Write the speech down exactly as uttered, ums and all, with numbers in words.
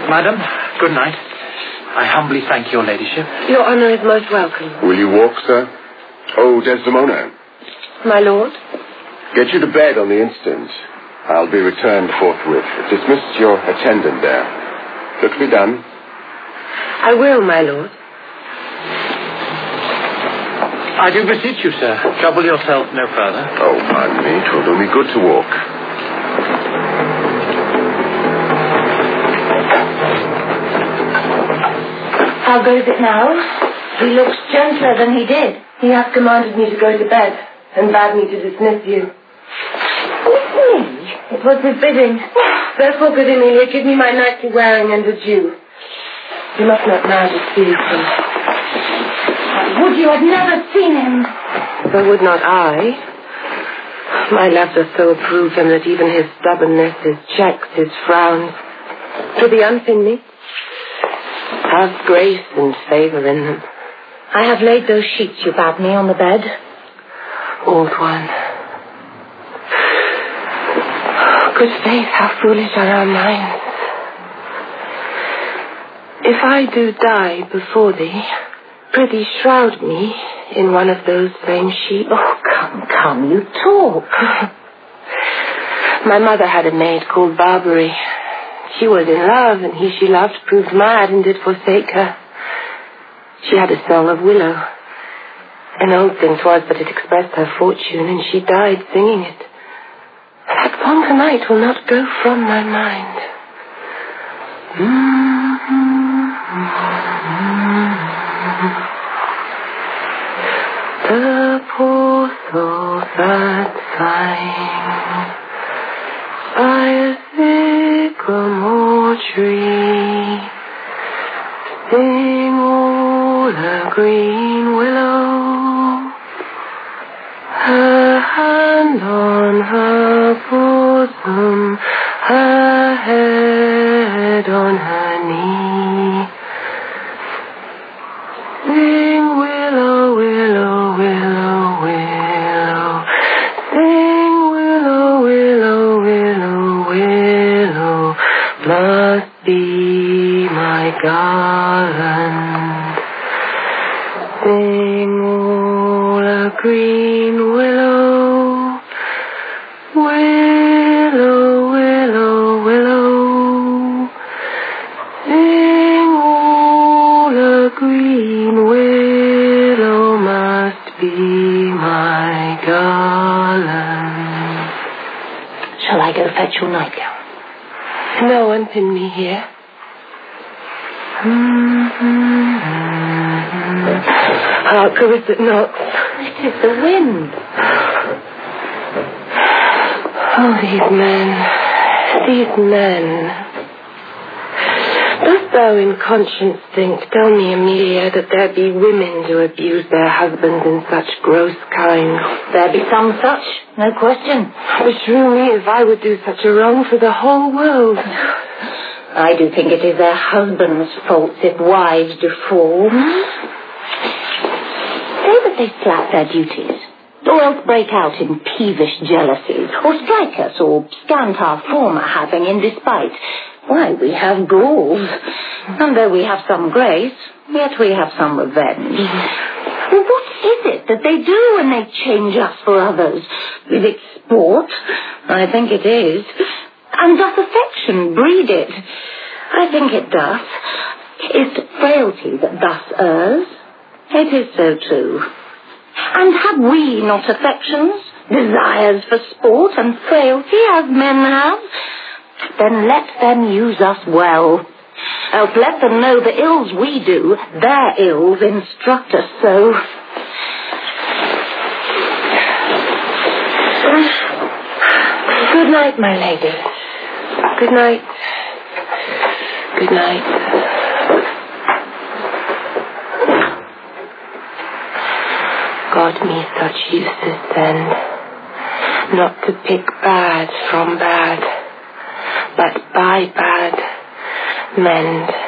Madam, good night. I humbly thank your ladyship. Your honour is most welcome. Will you walk, sir? Oh, Desdemona. My lord? Get you to bed on the instant. I'll be returned forthwith. Dismiss your attendant there. Look to be done. I will, my lord. I do beseech you, sir, trouble yourself no further. Oh, pardon me. 'Twill do me good to walk. How goes it now? He looks gentler than he did. He hath commanded me to go to bed, and bade me to dismiss you. Me? It was his bidding. Therefore, good Emilia, give me my nightly wearing and adieu. You must not now deceive him. Would you had never seen him? So would not I. My lover so approved him that even his stubbornness, his checks, his frowns, do they unpin me? Have grace and favour in them. I have laid those sheets you bade me on the bed. Old one. Good faith, how foolish are our minds. If I do die before thee, prithee shroud me in one of those same sheets. Oh, come, come, you talk. My mother had a maid called Barbary. She was in love, and he she loved proved mad and did forsake her. She had a song of willow. An old thing 'twas, but it expressed her fortune, and she died singing it. That song tonight will not go from my mind. The poor soul that's sighing by a sycamore tree, sing all a green willow, her hand on her bosom, her head on her knee. Sing willow, willow, willow, willow. Sing willow, willow, willow, willow. Must be my garland. Sing all a green willow. Willow, willow, willow. Sing all a green willow must be my garland. Shall I go fetch your nightgown? No, unpin me here. Hark, who is it knocks? It is the wind. Oh, these men, these men. Dost thou in conscience think, tell me, Emilia, that there be women who abuse their husbands in such gross kind? There be some such, no question. Beshrew me if I would do such a wrong for the whole world. I do think it is their husbands' faults if wives do fall. Say that they slack their duties, or else break out in peevish jealousies, or strike us, or scant our former having in despite. Why, we have gauls, and though we have some grace, yet we have some revenge. Well, what is it that they do when they change us for others? Is it sport? I think it is. And doth affection breed it? I think it doth. Is it frailty that thus errs? It is so too. And have we not affections, desires for sport and frailty as men have? Then let them use us well. Else let them know the ills we do, their ills instruct us so. Good night, my lady. Good night. Good night. God me such uses then, not to pick bad from bad, but by bad mend.